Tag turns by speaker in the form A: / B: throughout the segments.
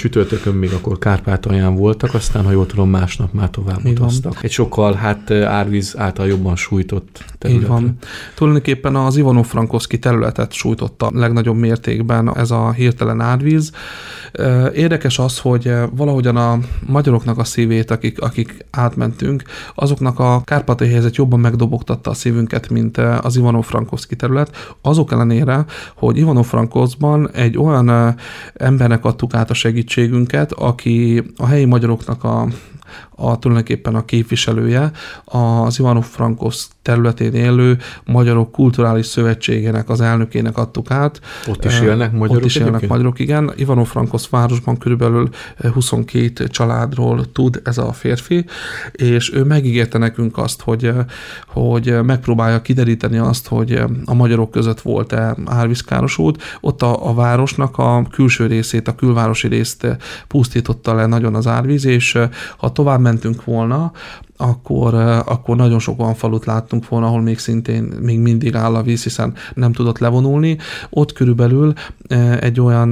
A: Csütörtökön még akkor Kárpátalján voltak, aztán, ha jól tudom, másnap már tovább utaztak. Egy sokkal árvíz által jobban sújtott terület.
B: Így van. Tulajdonképpen az Ivano-Frankowski területet sújtotta legnagyobb mértékben ez a hirtelen árvíz. Érdekes az, hogy valahogyan a magyaroknak a szívét, akik átmentünk, azoknak a kárpátai helyzet jobban megdobogtatta a szívünket, mint az Ivano-Frankowski terület. Azok ellenére, hogy Ivano-Frankowskban egy olyan embernek adtuk át a segítségünket, aki a helyi magyaroknak tulajdonképpen a képviselője, az Ivano-Frankowsk területén élő Magyarok Kulturális Szövetségének az elnökének adtuk át.
A: Ott is élnek magyarok?
B: Ott is élnek magyarok, igen. Ivano-Frankowsk városban körülbelül 22 családról tud ez a férfi, és ő megígérte nekünk azt, hogy megpróbálja kideríteni azt, hogy a magyarok között volt-e árvízkárosult. Ott a városnak a külső részét, a külvárosi részt pusztította le nagyon az árvíz, és ha tovább mentünk volna, akkor nagyon sok olyan falut láttunk volna, ahol még szintén még mindig áll a víz, hiszen nem tudott levonulni. Ott körülbelül egy olyan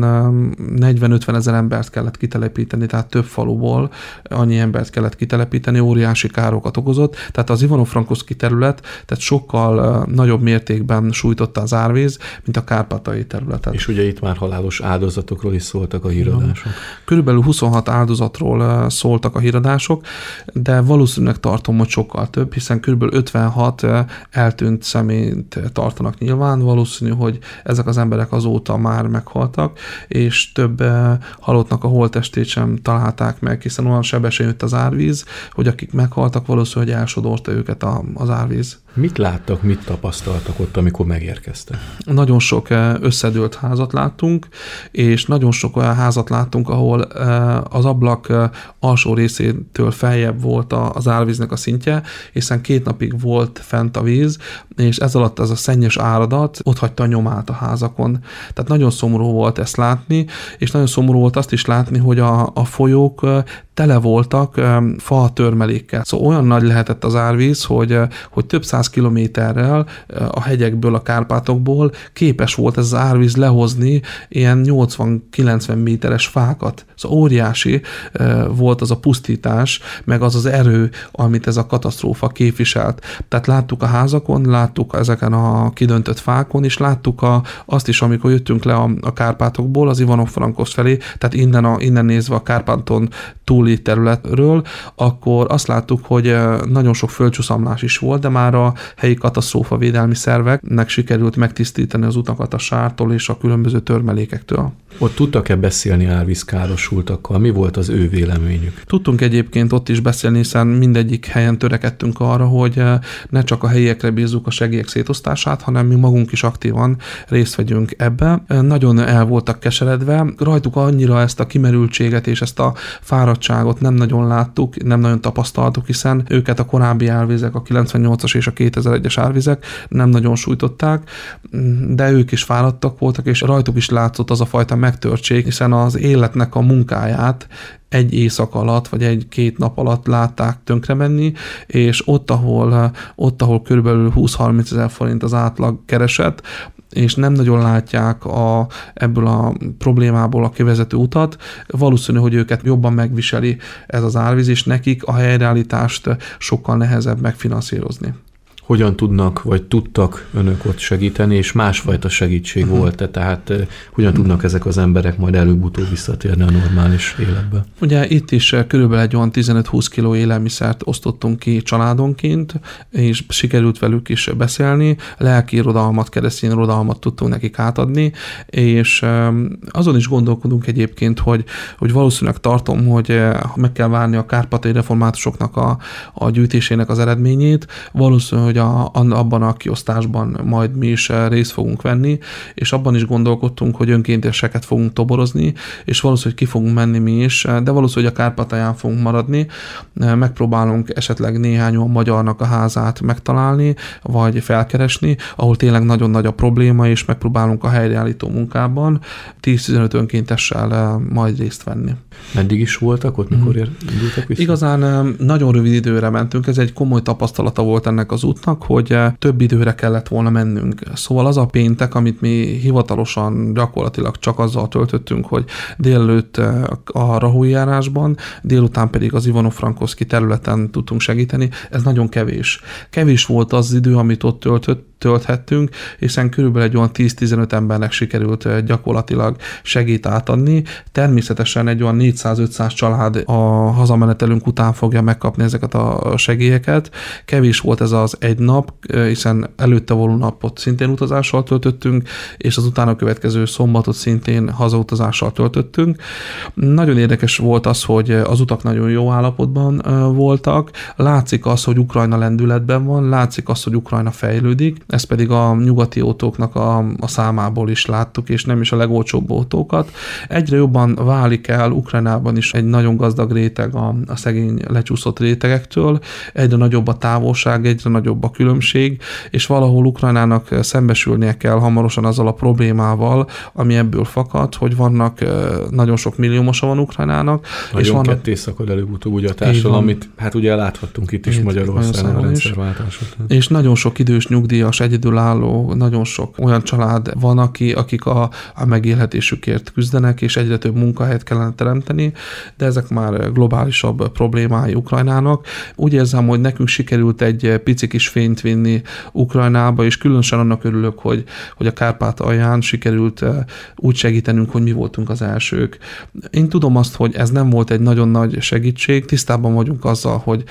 B: 40-50 ezer embert kellett kitelepíteni, tehát több faluból annyi embert kellett kitelepíteni, óriási károkat okozott. Tehát az Ivano-Frankowski terület tehát sokkal nagyobb mértékben sújtotta az árvíz, mint a kárpátai területet.
A: És ugye itt már halálos áldozatokról is szóltak a híradások.
B: Körülbelül 26 áldozatról szóltak a híradások, de valószínűleg tartom, hogy sokkal több, hiszen kb. 56 eltűnt személyt tartanak nyilván, valószínű, hogy ezek az emberek azóta már meghaltak, és több halottnak a holttestét sem találták meg, hiszen olyan sebesen jött az árvíz, hogy akik meghaltak, valószínű, hogy elsodorta őket az árvíz.
A: Mit láttak, mit tapasztaltak ott, amikor megérkeztek?
B: Nagyon sok összedőlt házat láttunk, és nagyon sok olyan házat láttunk, ahol az ablak alsó részétől feljebb volt az árvíznek a szintje, hiszen 2 napig volt fent a víz, és ez alatt az a szennyes áradat ott hagyta a nyomát a házakon. Tehát nagyon szomorú volt ezt látni, és nagyon szomorú volt azt is látni, hogy a folyók tele voltak fa törmelékkel. Szóval olyan nagy lehetett az árvíz, hogy több 100 kilométerrel a hegyekből, a Kárpátokból képes volt ez az árvíz lehozni ilyen 80-90 méteres fákat. Szóval óriási volt az a pusztítás, meg az erő, amit ez a katasztrófa képviselt. Tehát láttuk a házakon, láttuk ezeken a kidöntött fákon, és láttuk azt is, amikor jöttünk le a Kárpátokból, az Ivano-Frankowsk felé, tehát innen nézve a Kárpáton túli területről, akkor azt láttuk, hogy nagyon sok földcsúszamlás is volt, de már a helyi katasztrófavédelmi szerveknek sikerült megtisztítani az utakat a sártól és a különböző törmelékektől.
A: Ott tudtak-e beszélni árvízkárosultakkal? Mi volt az ő véleményük?
B: Tudtunk egyébként ott is beszélni, hiszen mindegyik helyen törekedtünk arra, hogy ne csak a helyiekre bízzuk a segélyek szétosztását, hanem mi magunk is aktívan részt vegyünk ebbe. Nagyon el voltak keseredve, rajtuk annyira ezt a kimerültséget és ezt a fáradtságot nem nagyon láttuk, nem nagyon tapasztaltuk, hiszen őket a korábbi árvizek, a 98-as és a 2001-es árvizek nem nagyon sújtották, de ők is fáradtak voltak, és rajtuk is látszott az a fajta megtörtség, hiszen az életnek a munkáját egy éjszaka alatt, vagy 1-2 nap alatt látták tönkre menni, és ott, ahol körülbelül 20-30 ezer forint az átlag kereset, és nem nagyon látják ebből a problémából a kivezető utat, valószínű, hogy őket jobban megviseli ez az árvíz, és nekik a helyreállítást sokkal nehezebb megfinanszírozni.
A: Hogyan tudnak, vagy tudtak önök ott segíteni, és másfajta segítség volt-e? Tehát hogyan tudnak ezek az emberek majd előbb-utóbb visszatérni a normális életbe?
B: Ugye itt is körülbelül egy olyan 15-20 kiló élelmiszert osztottunk ki családonként, és sikerült velük is beszélni, lelki irodalmat, keresztény irodalmat tudtunk nekik átadni, és azon is gondolkodunk egyébként, hogy valószínűleg tartom, hogy meg kell várni a kárpátai reformátusoknak a gyűjtésének az eredményét, valószínűleg, hogy abban a kiosztásban majd mi is részt fogunk venni, és abban is gondolkodtunk, hogy önkénteseket fogunk toborozni, és valószínűleg ki fogunk menni mi is, de valószínűleg a Kárpátalján fogunk maradni. Megpróbálunk esetleg néhány olyan magyarnak a házát megtalálni, vagy felkeresni, ahol tényleg nagyon nagy a probléma, és megpróbálunk a helyreállító munkában 10-15 önkéntessel majd részt venni.
A: Meddig is voltak ott, mikor indultak vissza?
B: Igazán nagyon rövid időre mentünk, ez egy komoly tapasztalata volt ennek az útnak, kaptak, hogy több időre kellett volna mennünk. Szóval az a péntek, amit mi hivatalosan gyakorlatilag csak azzal töltöttünk, hogy délelőtt a Rahói járásban, délután pedig az Ivano-Frankowski területen tudtunk segíteni, ez nagyon kevés. Kevés volt az idő, amit ott tölthettünk, hiszen körülbelül egy olyan 10-15 embernek sikerült gyakorlatilag segít átadni. Természetesen egy olyan 400-500 család a hazamenetelünk után fogja megkapni ezeket a segélyeket. Kevés volt ez az egy nap, hiszen előtte való napot szintén utazással töltöttünk, és az utána következő szombatot szintén hazautazással töltöttünk. Nagyon érdekes volt az, hogy az utak nagyon jó állapotban voltak. Látszik az, hogy Ukrajna lendületben van, látszik az, hogy Ukrajna fejlődik. Ezt pedig a nyugati autóknak a számából is láttuk, és nem is a legolcsóbb autókat. Egyre jobban válik el Ukrajnában is egy nagyon gazdag réteg a szegény lecsúszott rétegektől, egyre nagyobb a távolság, egyre nagyobb a különbség, és valahol Ukrajnának szembesülnie kell hamarosan azzal a problémával, ami ebből fakad, hogy vannak nagyon sok milliómosa van Ukrajnának.
A: Nagyon
B: és vannak...
A: ketté szakad előbb-utóbb ugye a társadalom, amit hát ugye láthattunk itt is Magyarországon a rendszerváltás után.
B: És nagyon sok idős nyugdíjas, egyedülálló, nagyon sok olyan család van, akik a megélhetésükért küzdenek, és egyre több munkahelyet kellene teremteni, de ezek már globálisabb problémái Ukrajnának. Úgy érzem, hogy nekünk sikerült egy pici kis fényt vinni Ukrajnába, és különösen annak örülök, hogy a Kárpátalján sikerült úgy segítenünk, hogy mi voltunk az elsők. Én tudom azt, hogy ez nem volt egy nagyon nagy segítség, tisztában vagyunk azzal, hogy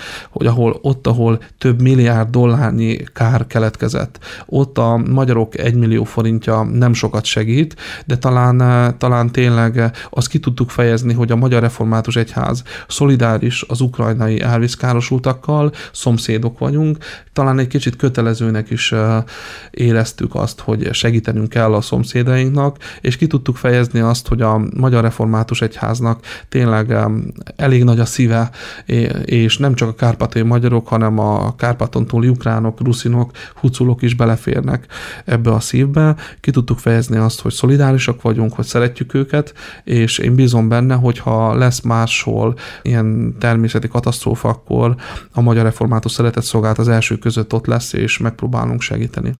B: ahol több milliárd dollárnyi kár keletkezett, ott a magyarok 1 millió forintja nem sokat segít, de talán tényleg azt ki tudtuk fejezni, hogy a Magyar Református Egyház szolidáris az ukrajnai árvízkárosultakkal, szomszédok vagyunk, talán egy kicsit kötelezőnek is éreztük azt, hogy segítenünk kell a szomszédainknak, és ki tudtuk fejezni azt, hogy a Magyar Református Egyháznak tényleg elég nagy a szíve, és nem csak a kárpátai magyarok, hanem a Kárpáton túli ukránok, ruszinok, huculok is beleférnek ebbe a szívbe. Ki tudtuk fejezni azt, hogy szolidárisak vagyunk, hogy szeretjük őket, és én bízom benne, hogy ha lesz máshol ilyen természeti katasztrófa, akkor a Magyar Református Szeretett Szolgálat az első között ott lesz, és megpróbálunk segíteni.